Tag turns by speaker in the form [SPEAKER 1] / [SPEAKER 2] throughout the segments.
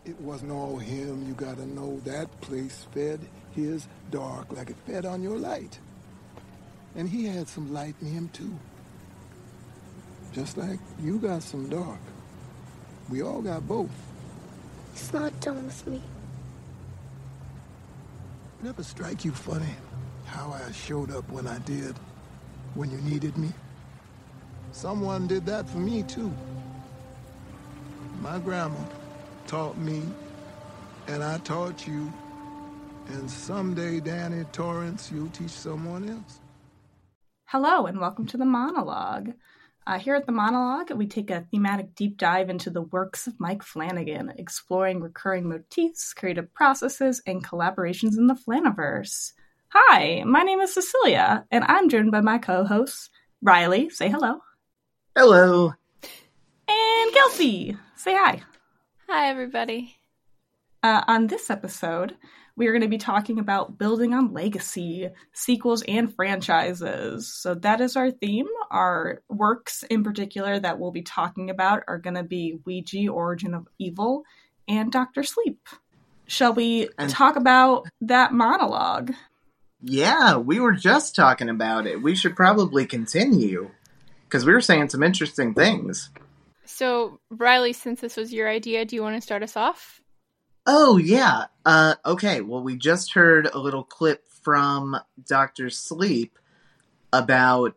[SPEAKER 1] It wasn't all him. You gotta know that place fed his dark like it fed on your light. And he had some light in him, too. Just like you got some dark. We all got both.
[SPEAKER 2] He's not done with me.
[SPEAKER 1] Never strike you funny how I showed up when I did, when you needed me? Someone did that for me, too. My grandma taught me, and I taught you, and someday, Danny Torrance, you'll teach someone else.
[SPEAKER 3] Hello, and welcome to The Monologue. Here at The Monologue, we take a thematic deep dive into the works of Mike Flanagan, exploring recurring motifs, creative processes, and collaborations in the Flaniverse. Hi, my name is Cecilia, and I'm joined by my co-hosts, Riley, say hello.
[SPEAKER 4] Hello.
[SPEAKER 3] And Kelsey, say hi.
[SPEAKER 5] Hi, everybody.
[SPEAKER 3] On this episode, we are going to be talking about building on legacy, sequels, and franchises. So that is our theme. Our works in particular that we'll be talking about are going to be Ouija, Origin of Evil, and Dr. Sleep. Shall we talk about that monologue?
[SPEAKER 4] Yeah, we were just talking about it. We should probably continue, because we were saying some interesting things.
[SPEAKER 5] So, Riley, since this was your idea, do you want to start us off?
[SPEAKER 4] Oh, yeah. Okay, well, we just heard a little clip from Dr. Sleep about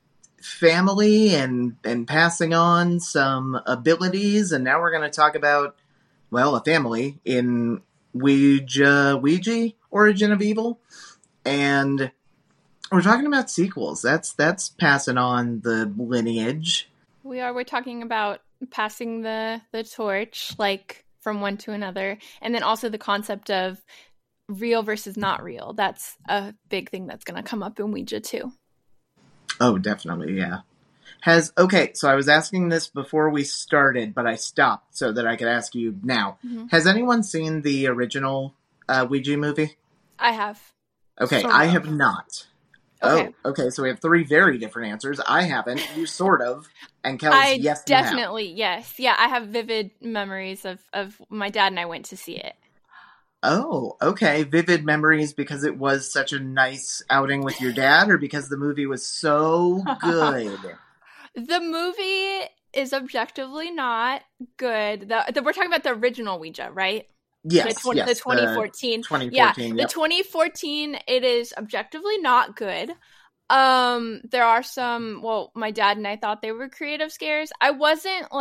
[SPEAKER 4] family and passing on some abilities, and now we're going to talk about, well, a family in Ouija, Origin of Evil, and we're talking about sequels. That's passing on the lineage.
[SPEAKER 5] We're talking about passing the torch, like, from one to another, and then also the concept of real versus not real. That's a big thing that's going to come up in Ouija too.
[SPEAKER 4] Oh, definitely, yeah. So I was asking this before we started, but I stopped so that I could ask you now. Mm-hmm. Has anyone seen the original Ouija movie?
[SPEAKER 5] I have.
[SPEAKER 4] Okay, I have not. Okay. Oh, okay, so we have three very different answers. I haven't, you sort of, and Kelly's yes,
[SPEAKER 5] definitely, yes. Yeah, I have vivid memories of my dad and I went to see it.
[SPEAKER 4] Oh, okay. Vivid memories because it was such a nice outing with your dad, or because the movie was so good?
[SPEAKER 5] The movie is objectively not good. We're talking about the original Ouija, right?
[SPEAKER 4] Yes,
[SPEAKER 5] the 2014.
[SPEAKER 4] 2014,
[SPEAKER 5] yeah,
[SPEAKER 4] yep.
[SPEAKER 5] The 2014, it is objectively not good. There are some, my dad and I thought they were creative scares. I wasn't,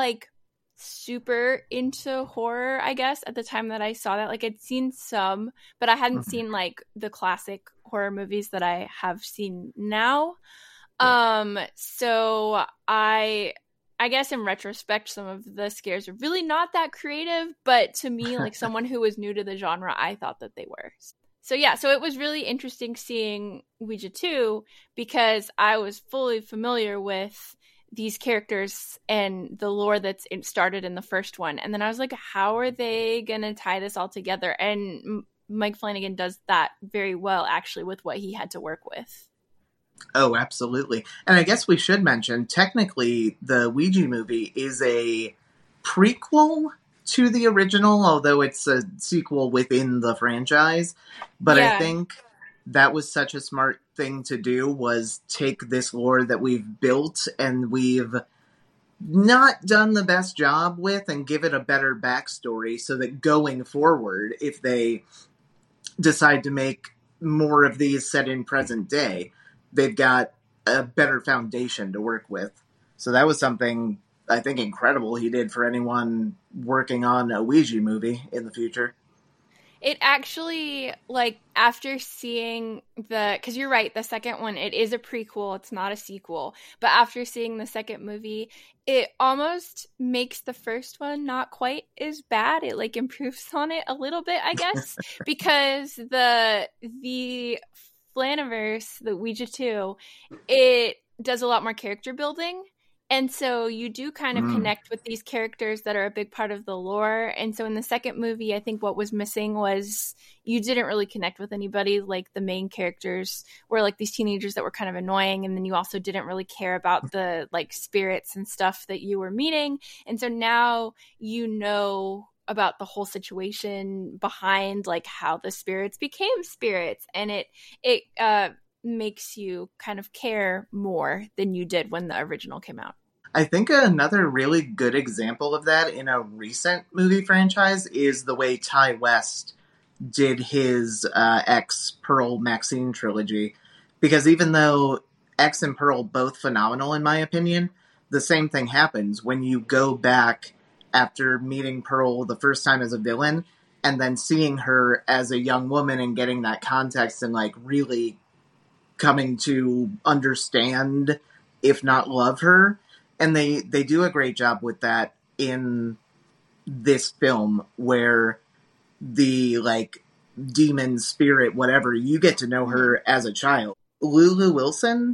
[SPEAKER 5] super into horror, I guess, at the time that I saw that. I'd seen some, but I hadn't seen, the classic horror movies that I have seen now. Yeah. So I guess in retrospect, some of the scares are really not that creative, but to me, someone who was new to the genre, I thought that they were. So yeah, so it was really interesting seeing Ouija 2 because I was fully familiar with these characters and the lore that's started in the first one. And then I was like, how are they going to tie this all together? And Mike Flanagan does that very well, actually, with what he had to work with.
[SPEAKER 4] Oh, absolutely. And I guess we should mention, technically, the Ouija movie is a prequel to the original, although it's a sequel within the franchise. But yeah. I think that was such a smart thing to do, was take this lore that we've built and we've not done the best job with and give it a better backstory so that going forward, if they decide to make more of these set in present day, they've got a better foundation to work with. So that was something, I think, incredible he did for anyone working on a Ouija movie in the future.
[SPEAKER 5] It actually, after seeing because you're right, the second one, it is a prequel, it's not a sequel. But after seeing the second movie, it almost makes the first one not quite as bad. It, improves on it a little bit, I guess, because the Flaniverse, the Ouija 2, it does a lot more character building. And so you do kind of connect with these characters that are a big part of the lore. And so in the second movie, I think what was missing was you didn't really connect with anybody. The main characters were these teenagers that were kind of annoying. And then you also didn't really care about the spirits and stuff that you were meeting. And so now you know about the whole situation behind like how the spirits became spirits, and it makes you kind of care more than you did when the original came out.
[SPEAKER 4] I think another really good example of that in a recent movie franchise is the way Ty West did his X, Pearl, Maxine trilogy. Because even though X and Pearl both phenomenal in my opinion, the same thing happens when you go back after meeting Pearl the first time as a villain and then seeing her as a young woman and getting that context and like really coming to understand, if not love her. And they do a great job with that in this film where the like demon spirit, whatever, you get to know her as a child. Lulu Wilson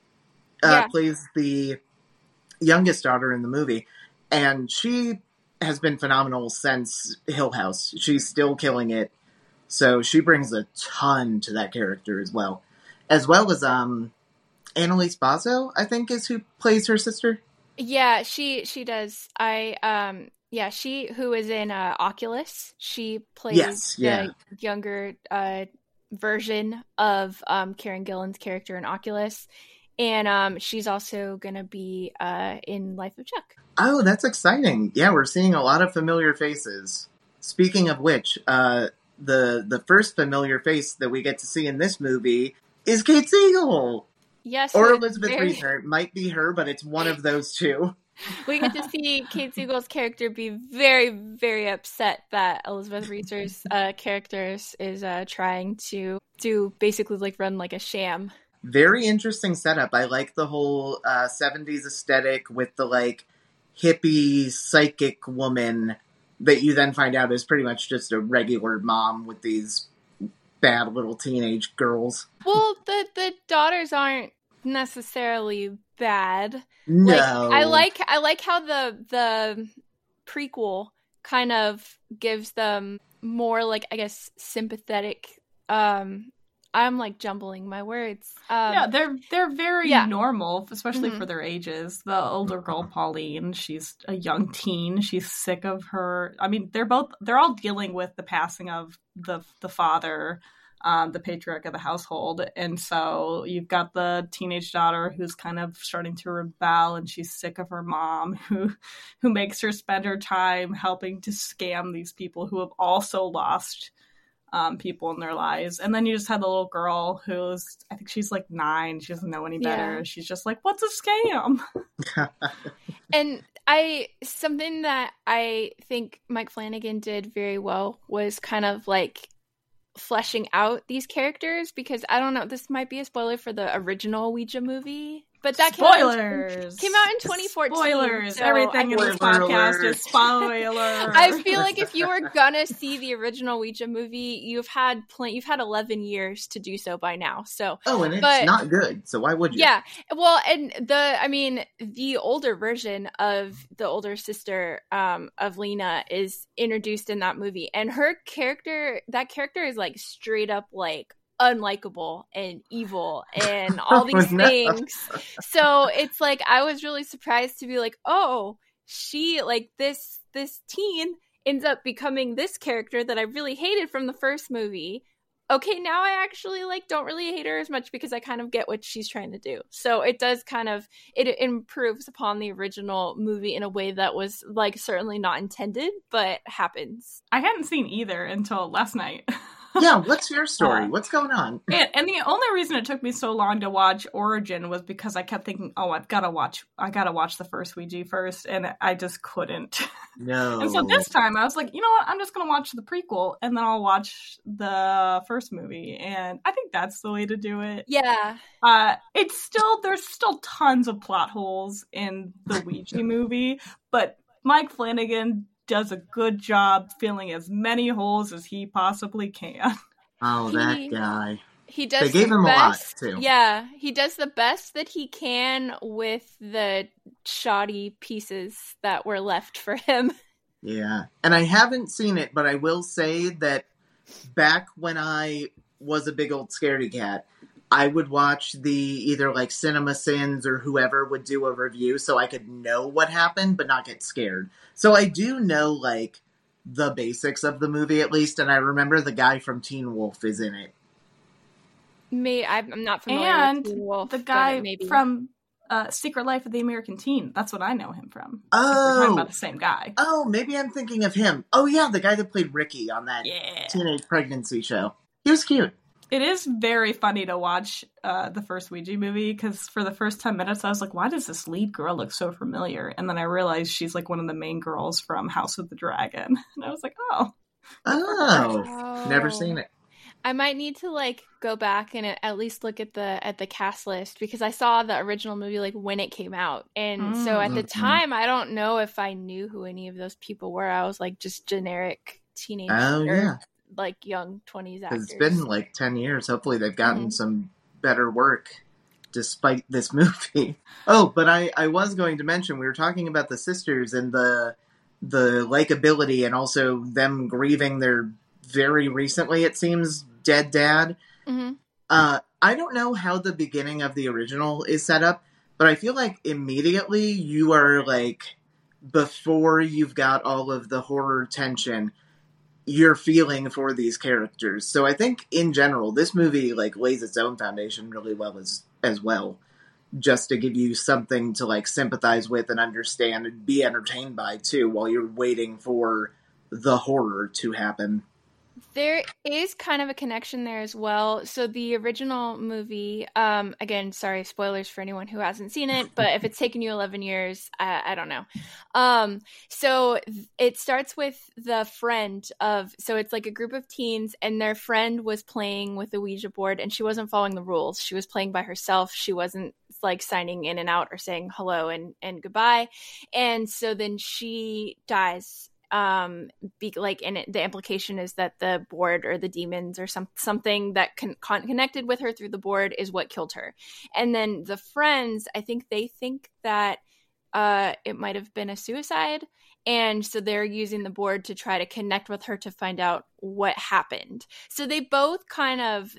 [SPEAKER 4] plays the youngest daughter in the movie, and she has been phenomenal since Hill House. She's still killing it, so she brings a ton to that character as well as Annalise Basso, I think, is who plays her sister.
[SPEAKER 5] Yeah, she does. She who is in Oculus. She plays the younger version of Karen Gillan's character in Oculus. And she's also going to be in Life of Chuck.
[SPEAKER 4] Oh, that's exciting. Yeah, we're seeing a lot of familiar faces. Speaking of which, the first familiar face that we get to see in this movie is Kate Siegel.
[SPEAKER 5] Yes.
[SPEAKER 4] Or Elizabeth Reaser. It might be her, but it's one of those two.
[SPEAKER 5] We get to see Kate Siegel's character be very, very upset that Elizabeth Reaser's character is trying to basically like run like a sham.
[SPEAKER 4] Very interesting setup. I like the whole 70s aesthetic with the like hippie psychic woman that you then find out is pretty much just a regular mom with these bad little teenage girls.
[SPEAKER 5] Well, the daughters aren't necessarily bad.
[SPEAKER 4] No.
[SPEAKER 5] Like, I like how the prequel kind of gives them more like, I guess, sympathetic. I'm like jumbling my words.
[SPEAKER 3] They're very normal, especially for their ages. The older girl, Pauline, she's a young teen. She's sick of her. I mean, they're all dealing with the passing of the father, the patriarch of the household. And so you've got the teenage daughter who's kind of starting to rebel, and she's sick of her mom who makes her spend her time helping to scam these people who have also lost people in their lives. And then you just had the little girl who's, I think she's like 9. She doesn't know any better. Yeah. She's just like, what's a scam?
[SPEAKER 5] And something that I think Mike Flanagan did very well was kind of like fleshing out these characters, because I don't know, this might be a spoiler for the original Ouija movie, but that came out in 2014.
[SPEAKER 3] Spoilers.
[SPEAKER 5] So
[SPEAKER 3] everything in this podcast is spoilers.
[SPEAKER 5] I feel like if you were gonna see the original Ouija movie, you've had 11 years to do so by now. So
[SPEAKER 4] it's not good. So why would you?
[SPEAKER 5] Yeah. Well, and the older version of the older sister of Lena is introduced in that movie, and that character is like straight up like unlikable and evil and all these things. So it's like I was really surprised to be like, oh, she like this teen ends up becoming this character that I really hated from the first movie. Okay, now I actually like don't really hate her as much because I kind of get what she's trying to do. So it does it improves upon the original movie in a way that was like certainly not intended, but happens.
[SPEAKER 3] I hadn't seen either until last night.
[SPEAKER 4] Yeah, what's your story? What's going on?
[SPEAKER 3] And the only reason it took me so long to watch Origin was because I kept thinking, oh, I gotta watch the first Ouija first, and I just couldn't.
[SPEAKER 4] No.
[SPEAKER 3] And so this time I was like, you know what? I'm just gonna watch the prequel, and then I'll watch the first movie, and I think that's the way to do it.
[SPEAKER 5] Yeah.
[SPEAKER 3] There's still tons of plot holes in the Ouija movie, but Mike Flanagan does a good job filling as many holes as he possibly can.
[SPEAKER 4] Oh, that guy.
[SPEAKER 5] He does.
[SPEAKER 4] They gave him a lot, too.
[SPEAKER 5] Yeah, he does the best that he can with the shoddy pieces that were left for him.
[SPEAKER 4] Yeah, and I haven't seen it, but I will say that back when I was a big old scaredy cat, I would watch either like Cinema Sins or whoever would do a review so I could know what happened but not get scared. So I do know like the basics of the movie at least. And I remember the guy from Teen Wolf is in it.
[SPEAKER 5] I'm not familiar
[SPEAKER 3] And
[SPEAKER 5] with Teen Wolf,
[SPEAKER 3] the guy
[SPEAKER 5] maybe.
[SPEAKER 3] from Secret Life of the American Teen. That's what I know him from.
[SPEAKER 4] Oh.
[SPEAKER 3] We're talking about the same guy.
[SPEAKER 4] Oh, maybe I'm thinking of him. Oh yeah, the guy that played Ricky on that
[SPEAKER 3] Yeah.
[SPEAKER 4] teenage pregnancy show. He was cute.
[SPEAKER 3] It is very funny to watch the first Ouija movie, because for the first 10 minutes I was like, why does this lead girl look so familiar? And then I realized she's like one of the main girls from House of the Dragon. And I was like, oh.
[SPEAKER 4] Oh. Never seen it.
[SPEAKER 5] I might need to like go back and at least look at the cast list, because I saw the original movie like when it came out, and so at the time I don't know if I knew who any of those people were. I was like just generic teenage like young 20s actors.
[SPEAKER 4] It's been like 10 years. Hopefully they've gotten some better work despite this movie. Oh, but I was going to mention, we were talking about the sisters and the likability, and also them grieving their very recently, it seems, dead dad.
[SPEAKER 5] Mm-hmm.
[SPEAKER 4] I don't know how the beginning of the original is set up, but I feel like immediately you are like, before you've got all of the horror tension, you're feeling for these characters. So I think in general, this movie like lays its own foundation really well as well, just to give you something to like sympathize with and understand and be entertained by too, while you're waiting for the horror to happen.
[SPEAKER 5] There is kind of a connection there as well. So the original movie, again, sorry, spoilers for anyone who hasn't seen it, but if it's taken you 11 years, I don't know. So it starts with the friend so it's like a group of teens, and their friend was playing with the Ouija board, and she wasn't following the rules. She was playing by herself. She wasn't like signing in and out or saying hello and goodbye. And so then she dies. And the implication is that the board or the demons or something that connected with her through the board is what killed her. And then the friends, I think they think that it might have been a suicide, and so they're using the board to try to connect with her to find out what happened. So they both kind of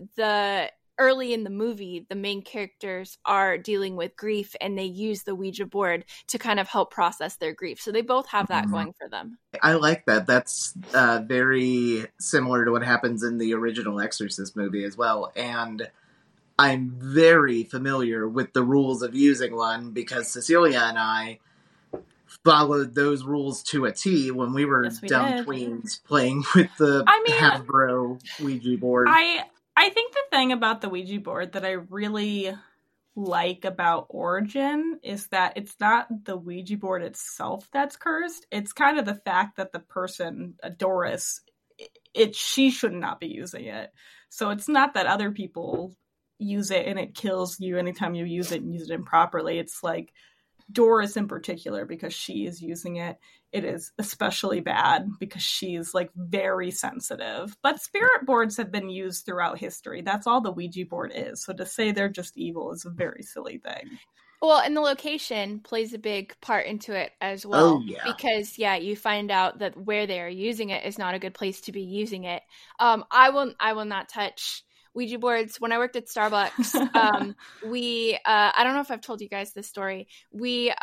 [SPEAKER 5] early in the movie, the main characters are dealing with grief, and they use the Ouija board to kind of help process their grief. So they both have that going for them.
[SPEAKER 4] I like that. That's very similar to what happens in the original Exorcist movie as well. And I'm very familiar with the rules of using one, because Cecilia and I followed those rules to a T when we were dumb tweens playing with the Hasbro Ouija board.
[SPEAKER 3] I think the thing about the Ouija board that I really like about Origin is that it's not the Ouija board itself that's cursed. It's kind of the fact that the person, Doris, she should not be using it. So it's not that other people use it and it kills you anytime you use it and use it improperly. It's like Doris in particular, because she is using it, it is especially bad because she's like very sensitive. But spirit boards have been used throughout history. That's all the Ouija board is. So to say they're just evil is a very silly thing.
[SPEAKER 5] Well, and the location plays a big part into it as well. Oh, yeah. Because, you find out that where they are using it is not a good place to be using it. I will not touch Ouija boards. When I worked at Starbucks, we I don't know if I've told you guys this story. We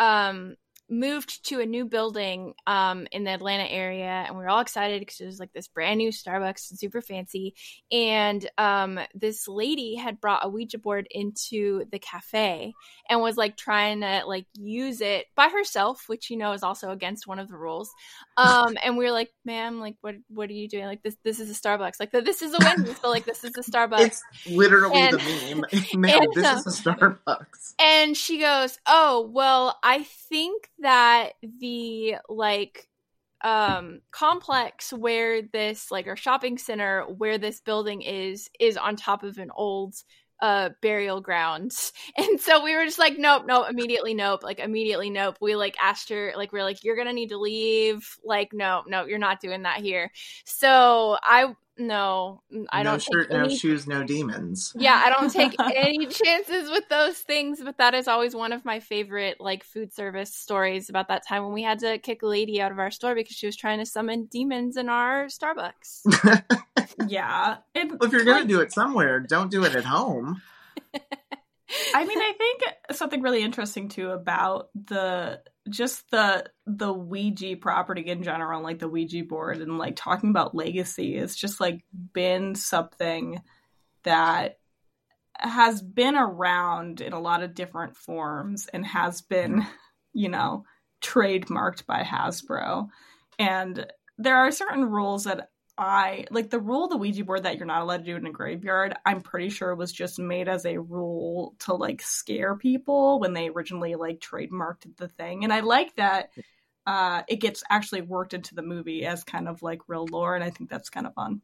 [SPEAKER 5] moved to a new building in the Atlanta area, and we were all excited because it was like this brand new Starbucks, super fancy. And this lady had brought a Ouija board into the cafe and was like trying to like use it by herself, which is also against one of the rules. And we were like, ma'am, like what are you doing? Like this is a Starbucks. Like this is a Wendy's, but like this is a Starbucks.
[SPEAKER 4] It's literally the meme. Man, this is a Starbucks.
[SPEAKER 5] And she goes, oh, well, I think that the complex where this or shopping center where this building is on top of an old burial grounds. And so we were just like, nope, immediately nope. We asked her, we were like, you're gonna need to leave. No, you're not doing that here. So I don't
[SPEAKER 4] shirt, no shoes, no demons.
[SPEAKER 5] Yeah, I don't take any chances with those things, but that is always one of my favorite food service stories about that time when we had to kick a lady out of our store because she was trying to summon demons in our Starbucks.
[SPEAKER 3] Yeah.
[SPEAKER 4] Well, if you're going to do it somewhere, don't do it at home.
[SPEAKER 3] I mean, I think something really interesting too about the just the Ouija property in general, like the Ouija board, and like talking about legacy is just like been something that has been around in a lot of different forms and has been, you know, trademarked by Hasbro. And there are certain rules that like the rule of the Ouija board that you're not allowed to do it in a graveyard, I'm pretty sure was just made as a rule to like scare people when they originally like trademarked the thing. And I like that it gets actually worked into the movie as kind of like real lore, and I think that's kind of fun.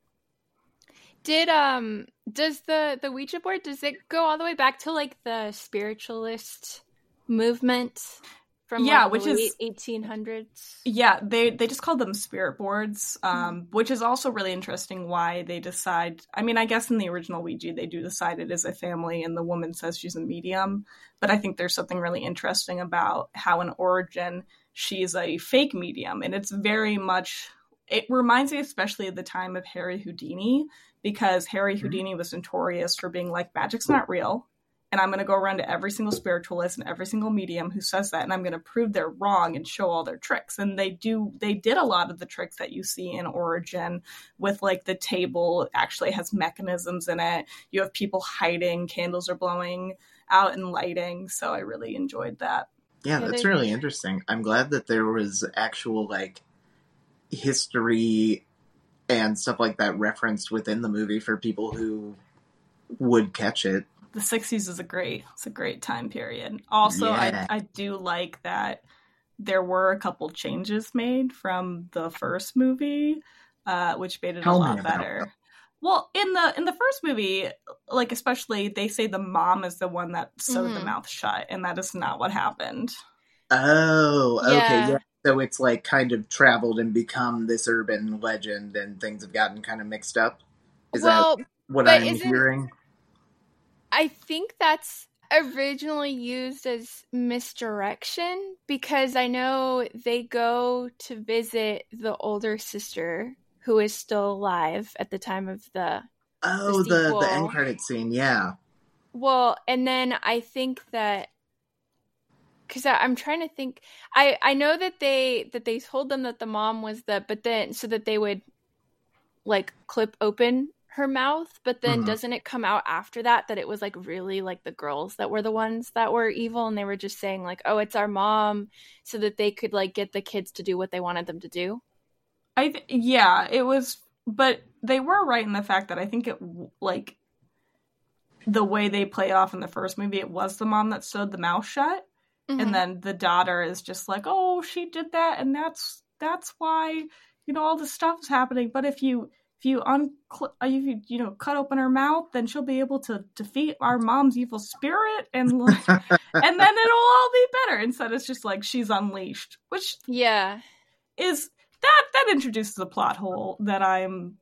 [SPEAKER 5] Does the Ouija board, does it go all the way back to like the spiritualist movement from like
[SPEAKER 3] which
[SPEAKER 5] the late
[SPEAKER 3] is
[SPEAKER 5] 1800s?
[SPEAKER 3] Yeah, they just called them spirit boards, which is also really interesting why they decide. I mean, I guess in the original Ouija, they do decide it is a family and the woman says she's a medium. But I think there's something really interesting about how in origin she's a fake medium. And it's very much, it reminds me especially of the time of Harry Houdini, because Harry Houdini was notorious for being like, magic's not real. And I'm going to go around to every single spiritualist and every single medium who says that, and I'm going to prove they're wrong and show all their tricks. And they did a lot of the tricks that you see in Origin with like the table actually has mechanisms in it. You have people hiding, candles are blowing out and lighting. So I really enjoyed that.
[SPEAKER 4] Yeah, that's really interesting. I'm glad that there was actual like history and stuff like that referenced within the movie for people who would catch it.
[SPEAKER 3] The 60s is a great time period. Also, yeah. I do like that there were a couple changes made from the first movie, which made it a lot better. Well, in the first movie, like especially they say the mom is the one that sewed the mouth shut, and that is not what happened.
[SPEAKER 4] Oh, okay, yeah. So it's like kind of traveled and become this urban legend, and things have gotten kind of mixed up. Is that what I'm hearing?
[SPEAKER 5] I think that's originally used as misdirection, because I know they go to visit the older sister who is still alive at the time of the
[SPEAKER 4] the end credit scene, yeah.
[SPEAKER 5] Well, and then I think that, because I'm trying to think, I know that they told them that the mom was but then so that they would like clip open her mouth, but then doesn't it come out after that it was like really like the girls that were the ones that were evil, and they were just saying like, oh, it's our mom, so that they could like get the kids to do what they wanted them to do?
[SPEAKER 3] It was, but they were right in the fact that I think it like the way they play off in the first movie, it was the mom that sewed the mouth shut, and then the daughter is just like, oh, she did that, and that's why, you know, all this stuff is happening. But if you cut open her mouth, then she'll be able to defeat our mom's evil spirit, and and then it'll all be better. Instead, it's just like she's unleashed, which is that introduces a plot hole that I'm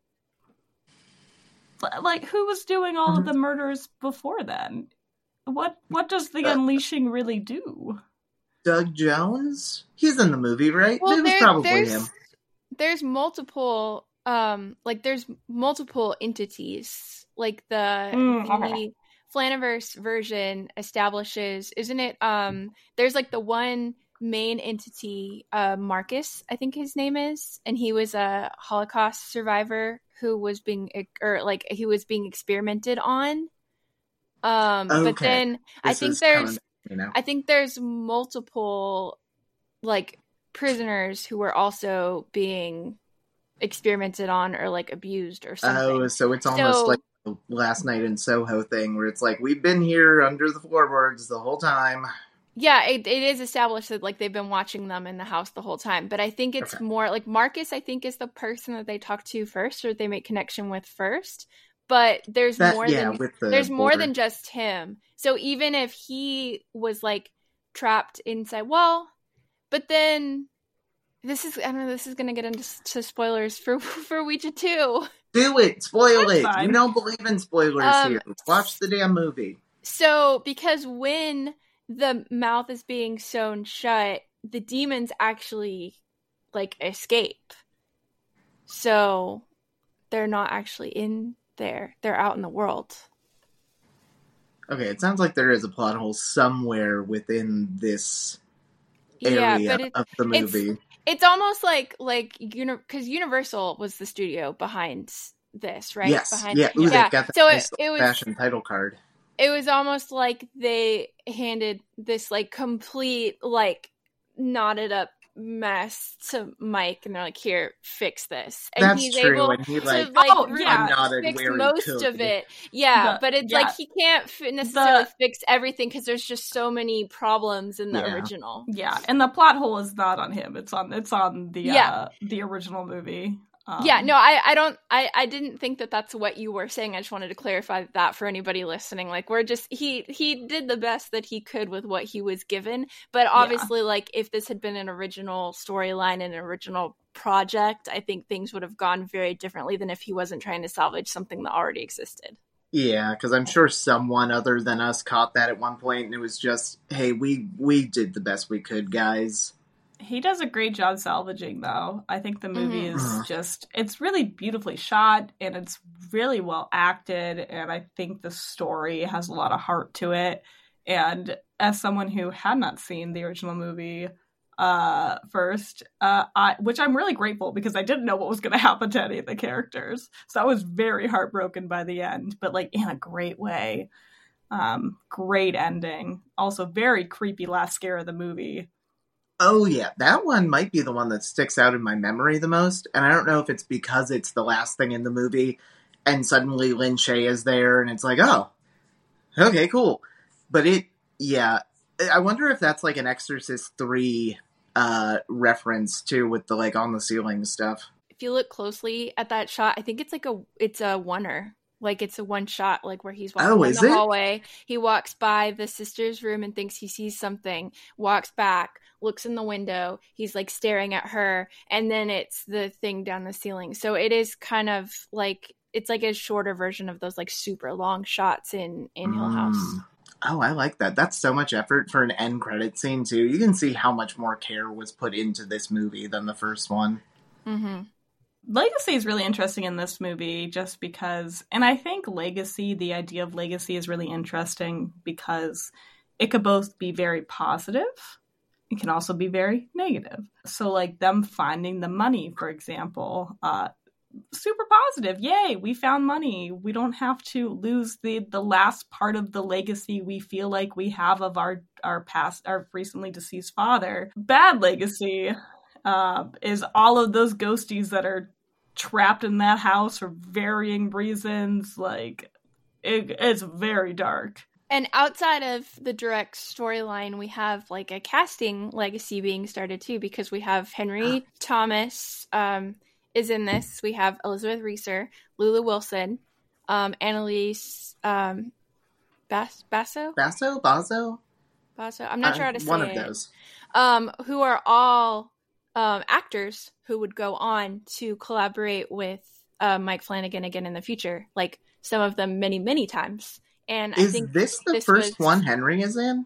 [SPEAKER 3] like, who was doing all of the murders before then? What does the unleashing really do?
[SPEAKER 4] Doug Jones? He's in the movie, right?
[SPEAKER 5] Well,
[SPEAKER 4] it was probably him.
[SPEAKER 5] There's multiple. There's multiple entities. Like the Flaniverse version establishes, isn't it? There's like the one main entity, Marcus, I think his name is, and he was a Holocaust survivor who was being experimented on. But then I think there's multiple like prisoners who were also being experimented on or like abused or something.
[SPEAKER 4] Oh, so it's almost like the Last Night in Soho thing, where it's like, we've been here under the floorboards the whole time.
[SPEAKER 5] Yeah, it is established that like they've been watching them in the house the whole time. But I think it's more like Marcus, I think, is the person that they talk to first, or they make connection with first. But there's more than just him. So even if he was like trapped inside, but then this is going to get into spoilers for Ouija 2.
[SPEAKER 4] Do it! Spoil it! Fine. We don't believe in spoilers here. Watch the damn movie.
[SPEAKER 5] So, because when the mouth is being sewn shut, the demons actually, like, escape. So, they're not actually in there. They're out in the world.
[SPEAKER 4] Okay, it sounds like there is a plot hole somewhere within this area
[SPEAKER 5] but
[SPEAKER 4] of the movie.
[SPEAKER 5] it's almost like because Universal was the studio behind this, right?
[SPEAKER 4] Yes.
[SPEAKER 5] Behind,
[SPEAKER 4] Yeah. Ooh, they've got that
[SPEAKER 5] So
[SPEAKER 4] nice
[SPEAKER 5] it was
[SPEAKER 4] fashion title card.
[SPEAKER 5] it was almost like they handed this like complete like knotted up mess to Mike, and they're like, "Here, fix this." And
[SPEAKER 4] That's
[SPEAKER 5] he's
[SPEAKER 4] true,
[SPEAKER 5] able
[SPEAKER 4] and he,
[SPEAKER 5] to
[SPEAKER 4] like,
[SPEAKER 3] unknotted
[SPEAKER 5] fix
[SPEAKER 4] where he
[SPEAKER 5] most
[SPEAKER 4] could.
[SPEAKER 5] of it. Yeah, but it's like he can't necessarily fix everything because there's just so many problems in the original.
[SPEAKER 3] Yeah, and the plot hole is not on him; it's on the original movie.
[SPEAKER 5] I didn't think that that's what you were saying. I just wanted to clarify that for anybody listening. Like, we're just he did the best that he could with what he was given, but obviously, like, if this had been an original storyline and an original project, I think things would have gone very differently than if he wasn't trying to salvage something that already existed.
[SPEAKER 4] Yeah, because I'm sure someone other than us caught that at one point, and it was just, hey, we did the best we could, guys.
[SPEAKER 3] He does a great job salvaging, though. I think the movie is it's really beautifully shot, and it's really well acted, and I think the story has a lot of heart to it. And as someone who had not seen the original movie first, which I'm really grateful, because I didn't know what was going to happen to any of the characters. So I was very heartbroken by the end, but like in a great way. Great ending. Also very creepy last scare of the movie.
[SPEAKER 4] Oh, yeah. That one might be the one that sticks out in my memory the most. And I don't know if it's because it's the last thing in the movie and suddenly Lin Shaye is there and it's like, oh, okay, cool. But I wonder if that's like an Exorcist 3 reference too, with the like on the ceiling stuff.
[SPEAKER 5] If you look closely at that shot, I think it's like it's a oneer. Like, it's a one shot, like, where he's walking in the hallway. He walks by the sister's room and thinks he sees something, walks back, looks in the window. He's, like, staring at her, and then it's the thing down the ceiling. So it is kind of, like, it's like a shorter version of those, like, super long shots in Hill House.
[SPEAKER 4] Oh, I like that. That's so much effort for an end credit scene, too. You can see how much more care was put into this movie than the first one.
[SPEAKER 5] Mm-hmm.
[SPEAKER 3] Legacy is really interesting in this movie just because, and I think the idea of legacy is really interesting because it could both be very positive, it can also be very negative. So like them finding the money, for example, super positive. Yay, we found money. We don't have to lose the last part of the legacy we feel like we have of our recently deceased father. Bad legacy is all of those ghosties that are trapped in that house for varying reasons. Like, it's very dark.
[SPEAKER 5] And outside of the direct storyline, we have like a casting legacy being started too, because we have Henry Thomas is in this. We have Elizabeth Reeser, Lulu Wilson, Annalise Basso. I'm not sure how to say it.
[SPEAKER 4] One of those.
[SPEAKER 5] Who are all actors who would go on to collaborate with Mike Flanagan again in the future, like some of them many, many times. And I think
[SPEAKER 4] this the first one Henry is in?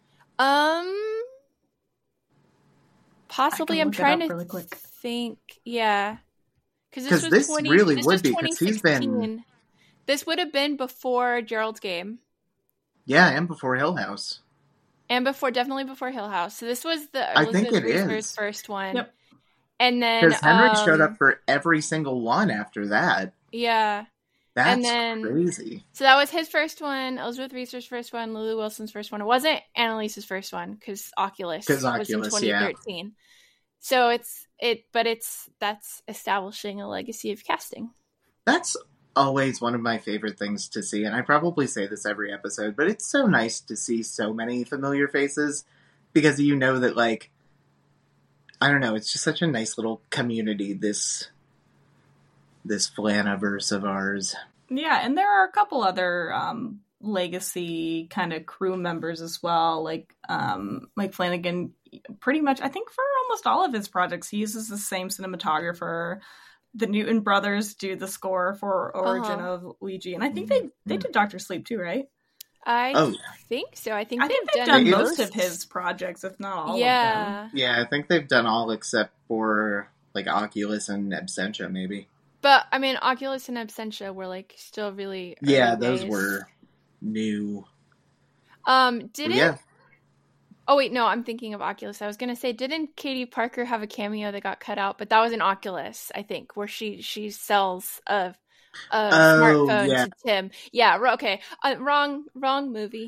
[SPEAKER 5] Possibly. I'm trying to
[SPEAKER 3] really quick.
[SPEAKER 5] think. Yeah,
[SPEAKER 4] because this really would be, because he's been.
[SPEAKER 5] This would have been before Gerald's Game.
[SPEAKER 4] Yeah, and before Hill House.
[SPEAKER 5] And definitely before Hill House. So this was the
[SPEAKER 4] Elizabeth
[SPEAKER 5] Reeser's first one.
[SPEAKER 3] Yep.
[SPEAKER 5] And then
[SPEAKER 4] because Henry showed up for every single one after that.
[SPEAKER 5] Yeah.
[SPEAKER 4] That's crazy.
[SPEAKER 5] So that was his first one, Elizabeth Reeser's first one, Lulu Wilson's first one. It wasn't Annalise's first one because Oculus was in 2013. Yeah. So that's establishing a legacy of casting.
[SPEAKER 4] That's always one of my favorite things to see, and I probably say this every episode, but it's so nice to see so many familiar faces because you know that, like, I don't know, it's just such a nice little community, this Flanaverse of ours.
[SPEAKER 3] Yeah, and there are a couple other legacy kind of crew members as well, like Flanagan. Pretty much, I think for almost all of his projects, he uses the same cinematographer. The Newton brothers do the score for Origin of Ouija, and I think they did Dr. Sleep too, right?
[SPEAKER 5] I think so. I think
[SPEAKER 3] they've done most of his projects, if not all of them.
[SPEAKER 4] Yeah, I think they've done all except for like Oculus and Absentia, maybe.
[SPEAKER 5] But I mean, Oculus and Absentia were like still really
[SPEAKER 4] those were new.
[SPEAKER 5] Oh wait, no, I'm thinking of Oculus. I was gonna say, didn't Katie Parker have a cameo that got cut out? But that was in Oculus, I think, where she sells a
[SPEAKER 4] Oh,
[SPEAKER 5] smartphone
[SPEAKER 4] yeah.
[SPEAKER 5] to Tim. Yeah, okay. Wrong movie.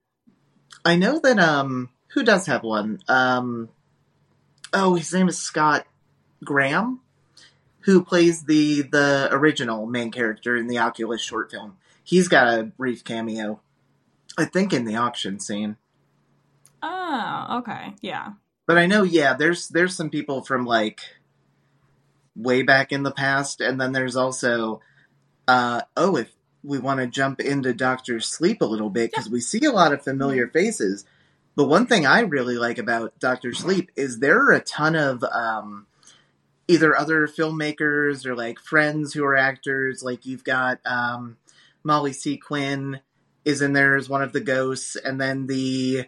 [SPEAKER 4] I know that, who does have one? Oh, his name is Scott Graham, who plays the original main character in the Oculus short film. He's got a brief cameo, I think, in the auction scene.
[SPEAKER 3] Oh, okay. Yeah.
[SPEAKER 4] But I know, yeah, there's some people from, like, way back in the past, and then there's also, if we want to jump into Dr. Sleep a little bit, because we see a lot of familiar faces. But one thing I really like about Dr. Sleep is there are a ton of either other filmmakers or, like, friends who are actors. Like, you've got Molly C. Quinn is in there as one of the ghosts, and then the...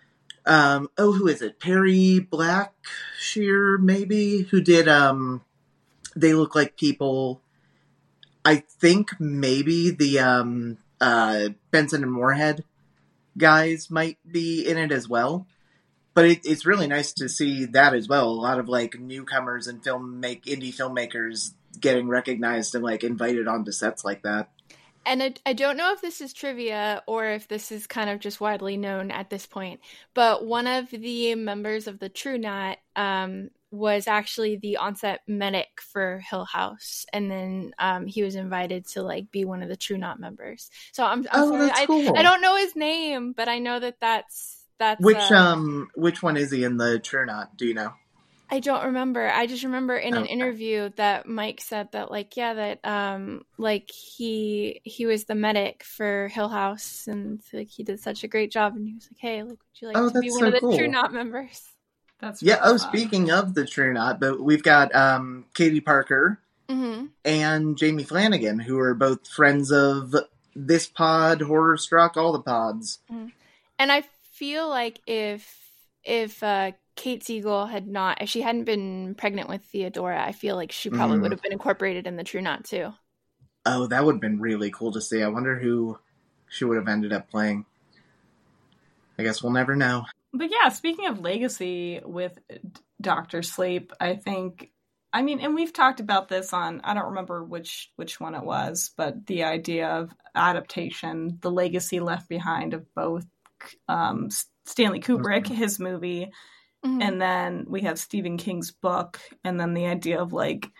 [SPEAKER 4] who is it? Perry Blackshear, maybe? Who did, They Look Like People. I think maybe the, Benson and Moorhead guys might be in it as well. But it's really nice to see that as well. A lot of, like, newcomers and indie filmmakers getting recognized and, like, invited onto sets like that.
[SPEAKER 5] And I don't know if this is trivia or if this is kind of just widely known at this point, but one of the members of the True Knot was actually the on-set medic for Hill House, and then he was invited to, like, be one of the True Knot members. So I'm sorry,
[SPEAKER 4] that's cool.
[SPEAKER 5] I don't know his name, but I know that's
[SPEAKER 4] which one is he in the True Knot? Do you know?
[SPEAKER 5] I don't remember. I just remember in an interview that Mike said that, like, yeah, that like he was the medic for Hill House, and, like, he did such a great job, and he was like, hey, like, would you like to be one of the True Knot members?
[SPEAKER 3] That's
[SPEAKER 4] yeah.
[SPEAKER 3] Really
[SPEAKER 4] fun. Speaking of the True Knot, but we've got Katie Parker and Jamie Flanagan, who are both friends of this pod, Horror Struck, all the pods.
[SPEAKER 5] And I feel like if Kate Siegel if she hadn't been pregnant with Theodora, I feel like she probably would have been incorporated in the True Knot too.
[SPEAKER 4] Oh, that would have been really cool to see. I wonder who she would have ended up playing. I guess we'll never know.
[SPEAKER 3] But yeah, speaking of legacy with Dr. Sleep, and we've talked about this on, I don't remember which one it was, but the idea of adaptation, the legacy left behind of both Stanley Kubrick, his movie, and then we have Stephen King's book, and then the idea of, like,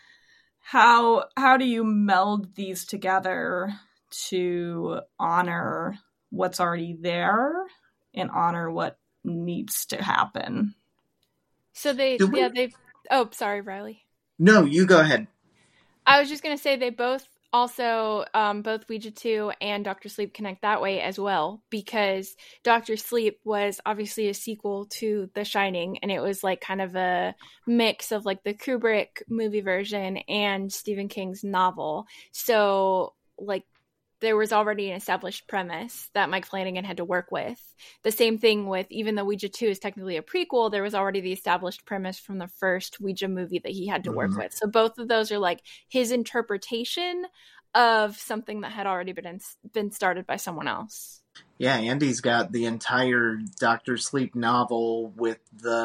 [SPEAKER 3] how do you meld these together to honor what's already there and honor what needs to happen.
[SPEAKER 5] So oh, sorry, Riley.
[SPEAKER 4] No, you go ahead.
[SPEAKER 5] I was just going to say they both also, both Ouija 2 and Dr. Sleep connect that way as well, because Dr. Sleep was obviously a sequel to The Shining, and it was, like, kind of a mix of, like, the Kubrick movie version and Stephen King's novel. So, like, there was already an established premise that Mike Flanagan had to work with. The same thing with, even though Ouija 2 is technically a prequel, there was already the established premise from the first Ouija movie that he had to work with. So both of those are, like, his interpretation of something that had already been started by someone else.
[SPEAKER 4] Yeah, Andy's got the entire Dr. Sleep novel with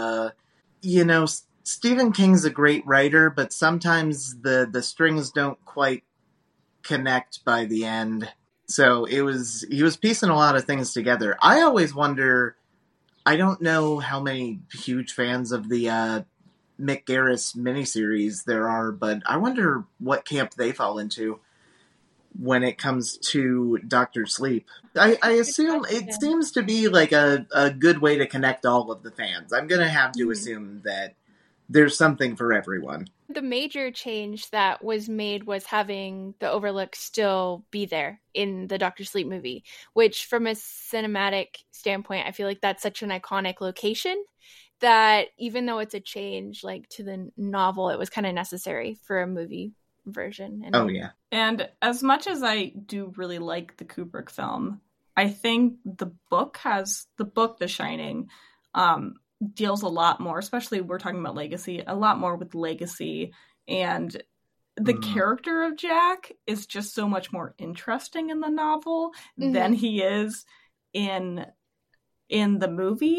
[SPEAKER 4] Stephen King's a great writer, but sometimes the strings don't quite connect by the end. So he was piecing a lot of things together. I always wonder, I don't know how many huge fans of the Mick Garris miniseries there are, but I wonder what camp they fall into when it comes to Dr. Sleep. I assume it seems to be like a good way to connect all of the fans. I'm going to have to assume that there's something for everyone.
[SPEAKER 5] The major change that was made was having the Overlook still be there in the Dr. Sleep movie, which from a cinematic standpoint, I feel like that's such an iconic location that even though it's a change, like, to the novel, it was kind of necessary for a movie version.
[SPEAKER 3] And as much as I do really like the Kubrick film, I think the book, The Shining, deals a lot more, especially we're talking about legacy, a lot more with legacy, and the character of Jack is just so much more interesting in the novel than he is in the movie.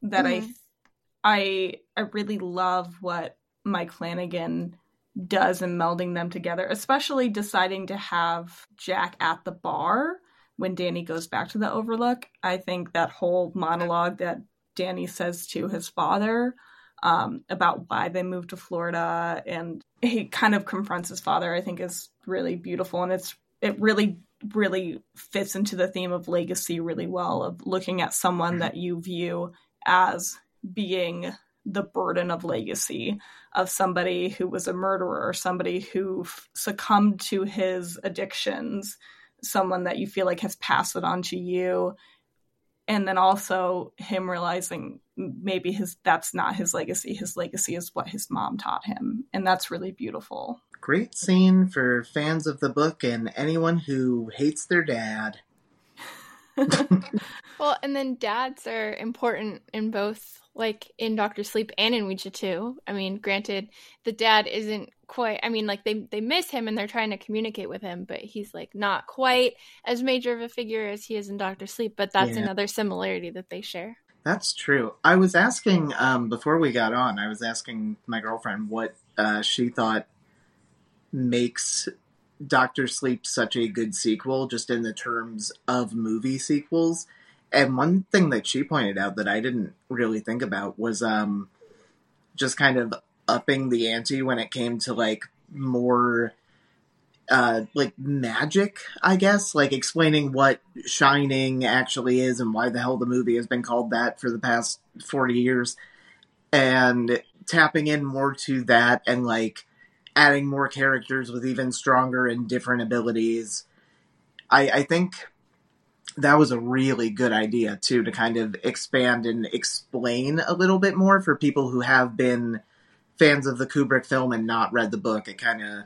[SPEAKER 3] that I really love what Mike Flanagan does in melding them together, especially deciding to have Jack at the bar when Danny goes back to the Overlook. I think that whole monologue that Danny says to his father about why they moved to Florida, and he kind of confronts his father, I think is really beautiful. And it really, really fits into the theme of legacy really well, of looking at someone that you view as being the burden of legacy, of somebody who was a murderer, somebody who succumbed to his addictions, someone that you feel like has passed it on to you. And then also him realizing maybe that's not his legacy. His legacy is what his mom taught him. And that's really beautiful.
[SPEAKER 4] Great scene for fans of the book and anyone who hates their dad.
[SPEAKER 5] Well, and then dads are important in both, like in Dr. Sleep and in Ouija 2. I mean, granted, the dad isn't quite, I mean, like they miss him and they're trying to communicate with him, but he's like not quite as major of a figure as he is in Dr. Sleep. But that's another similarity that they share.
[SPEAKER 4] That's true. I was asking, before we got on, I was asking my girlfriend what she thought makes Dr. Sleep such a good sequel, just in the terms of movie sequels. And one thing that she pointed out that I didn't really think about was just kind of upping the ante when it came to like more like magic, I guess, like explaining what Shining actually is and why the hell the movie has been called that for the past 40 years, and tapping in more to that and like adding more characters with even stronger and different abilities. I think that was a really good idea too, to kind of expand and explain a little bit more for people who have been fans of the Kubrick film and not read the book. It kind of,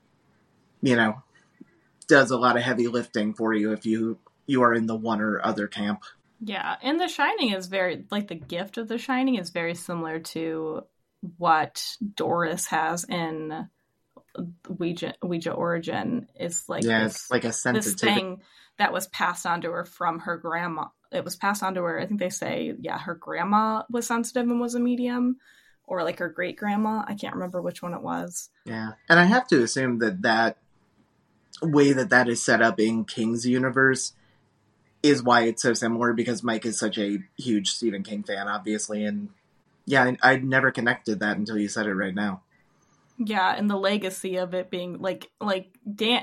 [SPEAKER 4] you know, does a lot of heavy lifting for you if you are in the one or other camp.
[SPEAKER 3] Yeah, and The Shining is very, like, the gift of The Shining is very similar to what Doris has in Ouija Origin. It's like
[SPEAKER 4] it's like a sensitivity.
[SPEAKER 3] This thing that was passed on to her from her grandma. It was passed on to her, I think they say, her grandma was sensitive and was a medium, or like her great grandma. I can't remember which one it was.
[SPEAKER 4] Yeah, and I have to assume that way that is set up in King's universe is why it's so similar, because Mike is such a huge Stephen King fan, obviously, and yeah, I'd never connected that until you said it right now.
[SPEAKER 3] Yeah, and the legacy of it being like Dan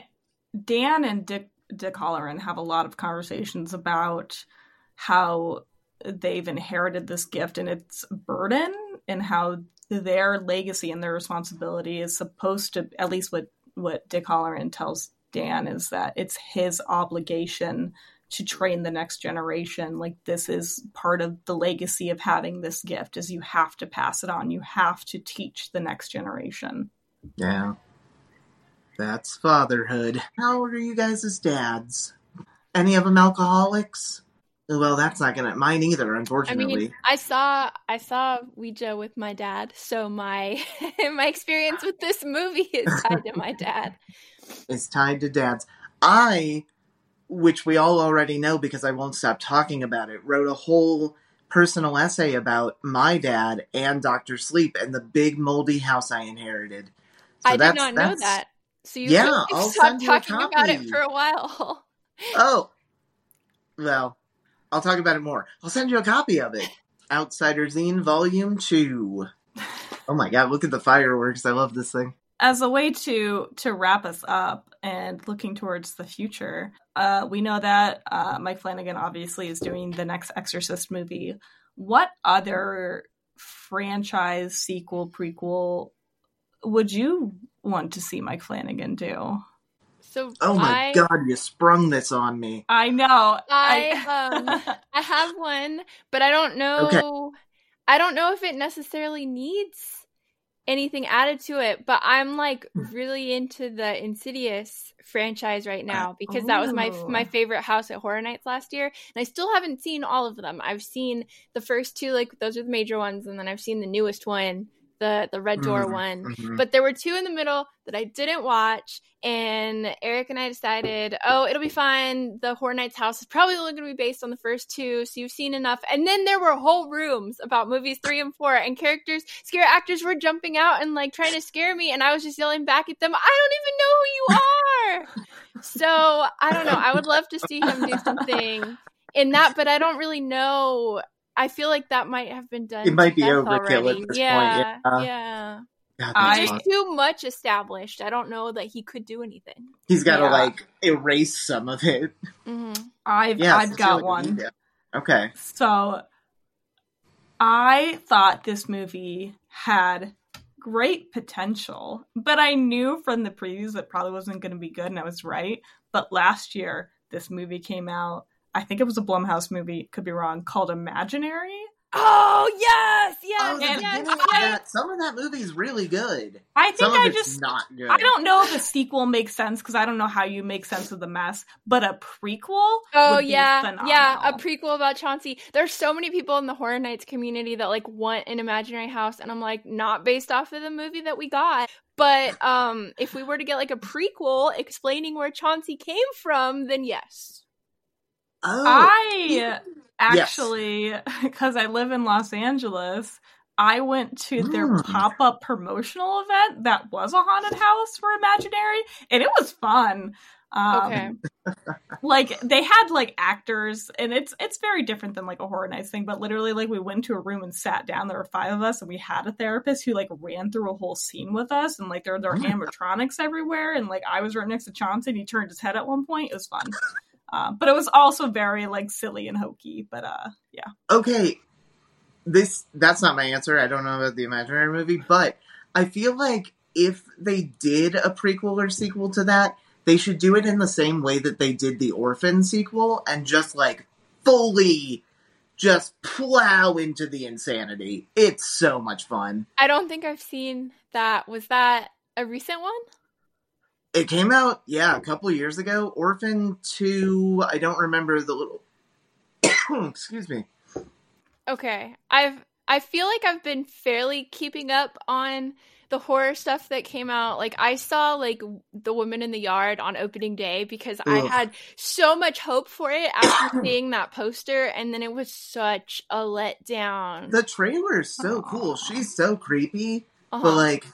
[SPEAKER 3] and Dick Hallorann have a lot of conversations about how they've inherited this gift and its burden, and how their legacy and their responsibility is supposed to, at least what Dick Hallorann tells Dan, is that it's his obligation to train the next generation. Like, this is part of the legacy of having this gift, is you have to pass it on. You have to teach the next generation.
[SPEAKER 4] Yeah. That's fatherhood. How old are you guys as dads? Any of them alcoholics? Well, that's not gonna mine either, unfortunately.
[SPEAKER 5] I mean, I saw Ouija with my dad, so my my experience with this movie is tied to my dad.
[SPEAKER 4] It's tied to dads. Which we all already know because I won't stop talking about it, wrote a whole personal essay about my dad and Dr. Sleep and the big moldy house I inherited. So
[SPEAKER 5] I did not know that. So you
[SPEAKER 4] I'll
[SPEAKER 5] stopped
[SPEAKER 4] send you a
[SPEAKER 5] talking about it for a while.
[SPEAKER 4] Oh, well, I'll talk about it more. I'll send you a copy of it. Outsider Zine Volume 2. Oh my god, look at the fireworks. I love this thing.
[SPEAKER 3] As a way to wrap us up and looking towards the future, we know that Mike Flanagan obviously is doing the next Exorcist movie. What other franchise, sequel, prequel would you want to see Mike Flanagan do?
[SPEAKER 5] So
[SPEAKER 4] oh my god, you sprung this on me.
[SPEAKER 3] I know.
[SPEAKER 5] I have one, but I don't know. Okay. I don't know if it necessarily needs anything added to it, but I'm like really into the Insidious franchise right now, because that was my favorite house at Horror Nights last year, and I still haven't seen all of them. I've seen the first two, like those are the major ones, and then I've seen the newest one, the Red Door one. But there were two in the middle that I didn't watch, and Eric and I decided, it'll be fine. The Horror Nights house is probably only going to be based on the first two, so you've seen enough. And then there were whole rooms about movies 3 and 4, and scare actors were jumping out and like trying to scare me, and I was just yelling back at them, I don't even know who you are. So I don't know. I would love to see him do something in that, but I don't really know. I feel like that might have been done.
[SPEAKER 4] It might be
[SPEAKER 5] overkill
[SPEAKER 4] overkill at this point.
[SPEAKER 5] Yeah.
[SPEAKER 4] God,
[SPEAKER 5] There's too much established. I don't know that he could do anything.
[SPEAKER 4] He's got to like erase some of it.
[SPEAKER 5] Mm-hmm.
[SPEAKER 3] I've got one.
[SPEAKER 4] Okay.
[SPEAKER 3] So I thought this movie had great potential, but I knew from the previews that probably wasn't going to be good, and I was right. But last year, this movie came out. I think it was a Blumhouse movie, could be wrong, called Imaginary.
[SPEAKER 5] Oh, yes!
[SPEAKER 4] Some of that movie is really good.
[SPEAKER 3] I think
[SPEAKER 4] some of it's not good.
[SPEAKER 3] I don't know if a sequel makes sense, because I don't know how you make sense of the mess, but a prequel would be phenomenal.
[SPEAKER 5] Yeah, a prequel about Chauncey. There's so many people in the Horror Nights community that like want an imaginary house, and I'm like, not based off of the movie that we got. But if we were to get like a prequel explaining where Chauncey came from, then yes.
[SPEAKER 3] I actually, because I live in Los Angeles, I went to their pop-up promotional event that was a haunted house for Imaginary, and it was fun.
[SPEAKER 5] Okay.
[SPEAKER 3] Like, they had, like, actors, and it's very different than, like, a Horror Nights thing, but literally, like, we went to a room and sat down. There were 5 of us, and we had a therapist who, like, ran through a whole scene with us, and, like, there were animatronics everywhere, and, like, I was right next to Chauncey, and he turned his head at one point. It was fun. But it was also very, like, silly and hokey, but, yeah.
[SPEAKER 4] Okay, that's not my answer. I don't know about the Imaginary movie, but I feel like if they did a prequel or sequel to that, they should do it in the same way that they did the Orphan sequel, and just, like, fully just plow into the insanity. It's so much fun.
[SPEAKER 5] I don't think I've seen that. Was that a recent one?
[SPEAKER 4] It came out, a couple of years ago. Orphan 2, I don't remember the little... Excuse me.
[SPEAKER 5] Okay. I feel like I've been fairly keeping up on the horror stuff that came out. Like, I saw, like, The Woman in the Yard on opening day because I had so much hope for it after seeing that poster, and then it was such a letdown.
[SPEAKER 4] The trailer is so cool. She's so creepy, but, like...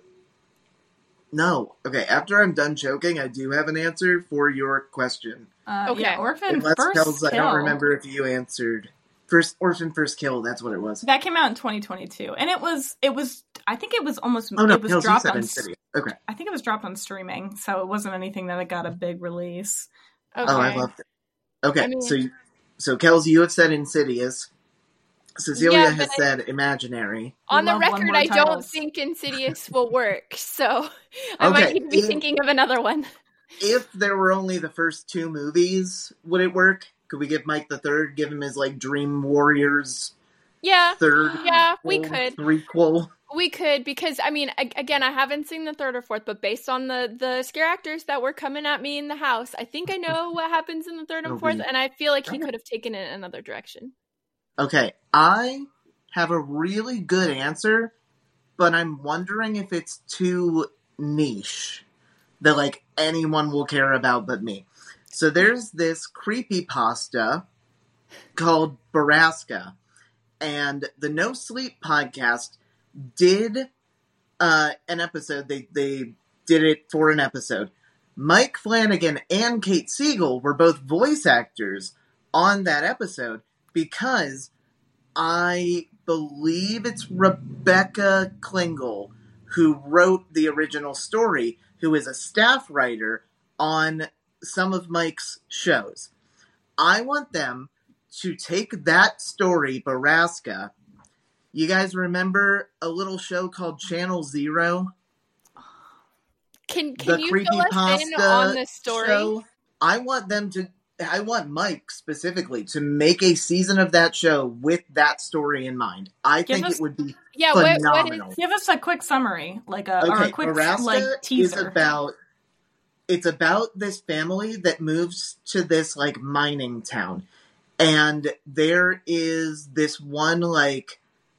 [SPEAKER 4] No. Okay, after I'm done joking, I do have an answer for your question.
[SPEAKER 3] Okay. Yeah, Orphan
[SPEAKER 4] Unless
[SPEAKER 3] First
[SPEAKER 4] Kells,
[SPEAKER 3] Kill.
[SPEAKER 4] I don't remember if you answered. Orphan First Kill, that's what it was.
[SPEAKER 3] That came out in 2022. And it was I think it was almost,
[SPEAKER 4] oh, no,
[SPEAKER 3] it was
[SPEAKER 4] Kells,
[SPEAKER 3] dropped on,
[SPEAKER 4] Insidious. Okay.
[SPEAKER 3] I think it was dropped on streaming, so it wasn't anything that got a big release.
[SPEAKER 5] Okay.
[SPEAKER 4] Oh, I loved it. Okay,
[SPEAKER 5] I mean,
[SPEAKER 4] so Kells, you have said Insidious. Cecilia has said Imaginary.
[SPEAKER 5] On the record, I don't think Insidious will work, so I might need to be thinking of another one.
[SPEAKER 4] If there were only the first 2 movies, would it work? Could we give Mike the Third, give him his, like, Dream Warriors third?
[SPEAKER 5] Yeah, we could.
[SPEAKER 4] Prequel?
[SPEAKER 5] We could, because, I mean, again, I haven't seen the 3rd or 4th, but based on the scare actors that were coming at me in the house, I think I know what happens in the 3rd and 4th, and I feel like he could have taken it in another direction.
[SPEAKER 4] Okay, I have a really good answer, but I'm wondering if it's too niche that, like, anyone will care about but me. So there's this creepypasta called Borrasca, and the No Sleep podcast did an episode. They did it for an episode. Mike Flanagan and Kate Siegel were both voice actors on that episode, because I believe it's Rebecca Klingel who wrote the original story, who is a staff writer on some of Mike's shows. I want them to take that story, Borrasca. You guys remember a little show called Channel Zero?
[SPEAKER 5] Can you fill us in on the story?
[SPEAKER 4] Show? I want Mike specifically to make a season of that show with that story in mind. I think it would be phenomenal.
[SPEAKER 3] Give us a quick summary, or a quick
[SPEAKER 4] Borrasca
[SPEAKER 3] teaser.
[SPEAKER 4] It's about this family that moves to this, like, mining town, and there is this one, like,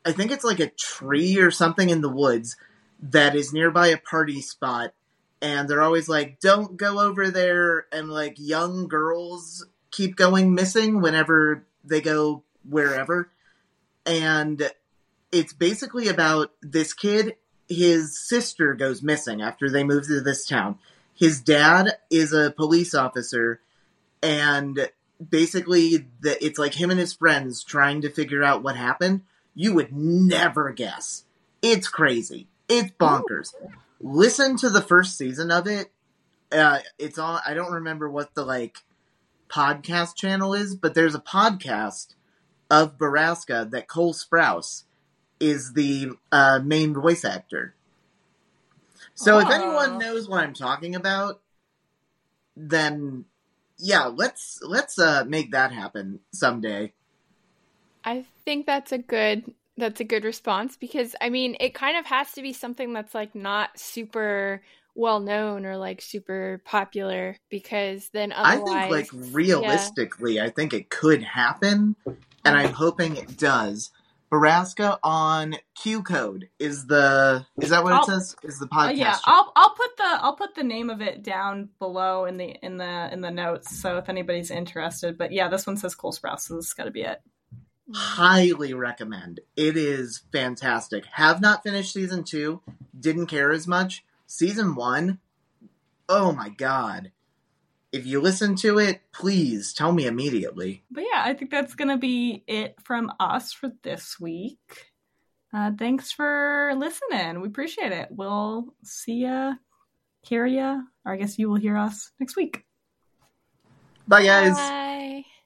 [SPEAKER 4] I think it's like a tree or something in the woods that is nearby a party spot, and they're always like, don't go over there, and like young girls keep going missing whenever they go wherever. And it's basically about this kid. His sister goes missing after they move to this town. His dad is a police officer, and basically it's like him and his friends trying to figure out what happened. You would never guess. It's crazy. It's bonkers. Listen to the first season of it. It's on. I don't remember what the like podcast channel is, but there's a podcast of Baraska that Cole Sprouse is the main voice actor. So if anyone knows what I'm talking about, then yeah, let's make that happen someday.
[SPEAKER 5] I think that's a good response, because I mean, it kind of has to be something that's like not super well known or like super popular, because then otherwise,
[SPEAKER 4] I think like realistically, I think it could happen, and I'm hoping it does. Baraska on Q Code is that what it says? Is the podcast?
[SPEAKER 3] Yeah, I'll put the name of it down below in the notes, so if anybody's interested. But yeah, this one says Cole Sprouse, so this has got to be it.
[SPEAKER 4] Highly recommend. It is fantastic. Have not finished season 2. Didn't care as much. Season 1. Oh my god. If you listen to it, please tell me immediately.
[SPEAKER 3] But yeah, I think that's going to be it from us for this week. Thanks for listening. We appreciate it. We'll see ya, hear ya, or I guess you will hear us next week.
[SPEAKER 4] Bye, guys.
[SPEAKER 5] Bye.